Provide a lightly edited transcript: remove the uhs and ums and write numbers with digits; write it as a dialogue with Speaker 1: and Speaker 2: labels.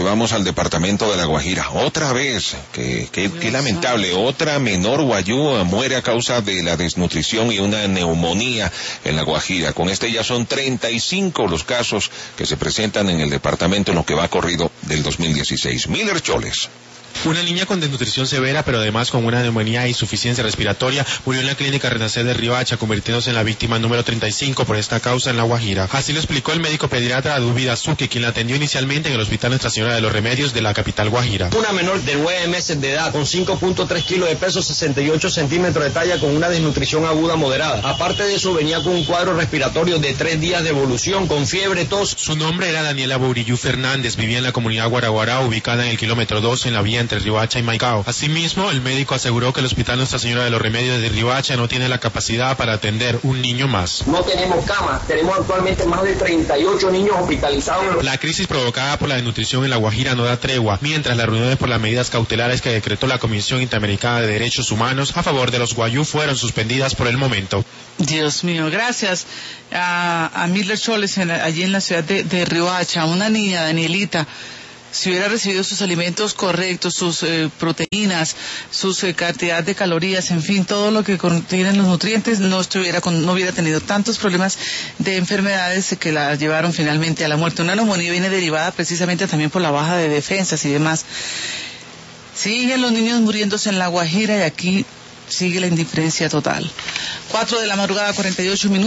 Speaker 1: vamos al departamento de La Guajira. Otra vez, qué lamentable, otra menor guayú muere a causa de la desnutrición y una neumonía en La Guajira. Con este ya son 35 los casos que se presentan en el departamento en lo que va corrido del 2016. Miller Choles.
Speaker 2: Una niña con desnutrición severa, pero además con una neumonía e insuficiencia respiratoria, murió en la clínica Renacer de Riohacha, convirtiéndose en la víctima número 35 por esta causa en La Guajira. Así lo explicó el médico pediatra Adubida Azuque, quien la atendió inicialmente en el Hospital Nuestra Señora de los Remedios de la capital guajira.
Speaker 3: Una menor de 9 meses de edad, con 5.3 kilos de peso, 68 centímetros de talla, con una desnutrición aguda moderada. Aparte de eso, venía con un cuadro respiratorio de 3 días de evolución, con fiebre, tos.
Speaker 2: Su nombre era Daniela Bourillú Fernández, vivía en la comunidad Guaraguará, ubicada en el kilómetro 2 en la vía entre Riohacha y Maicao. Asimismo, el médico aseguró que el Hospital Nuestra Señora de los Remedios de Riohacha no tiene la capacidad para atender un niño más.
Speaker 3: No tenemos camas, tenemos actualmente más de 38 niños hospitalizados.
Speaker 2: La crisis provocada por la desnutrición en La Guajira no da tregua, mientras las reuniones por las medidas cautelares que decretó la Comisión Interamericana de Derechos Humanos a favor de los guayú fueron suspendidas por el momento.
Speaker 4: Dios mío, gracias a Miller Choles allí en la ciudad de Riohacha. Una niña, Danielita, si hubiera recibido sus alimentos correctos, sus proteínas, sus cantidad de calorías, en fin, todo lo que contienen los nutrientes, no hubiera tenido tantos problemas de enfermedades que la llevaron finalmente a la muerte. Una neumonía viene derivada precisamente también por la baja de defensas y demás. Siguen los niños muriéndose en La Guajira y aquí sigue la indiferencia total. 4 de la madrugada, 48 minutos.